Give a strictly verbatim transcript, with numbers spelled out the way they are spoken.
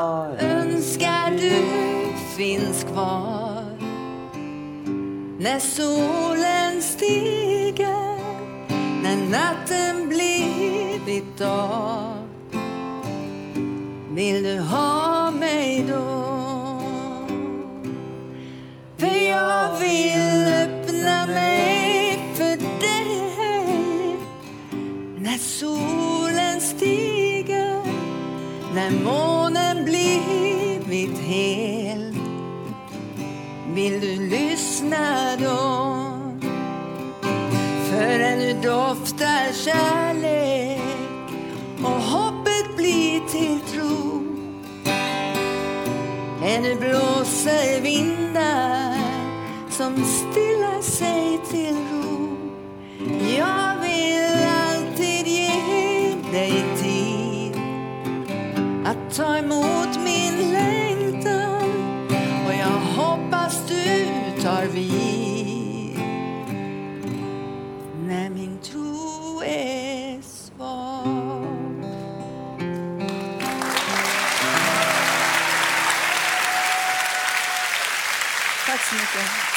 Jag önskar du finns kvar när solen stiger, när natten blivit dag. Vill du ha mig då? För jag vill öppna mig för dig när solen stiger, när månen blivit hel. Vill du lyssna då? För ännu doftar kärlek och hoppet blir till tro. Ännu blåser vindar som stillar sig till ro. Jag vill alltid ge dig tid att ta emot min längtan, och jag hoppas du tar vid när min tro är svag. Tack så mycket.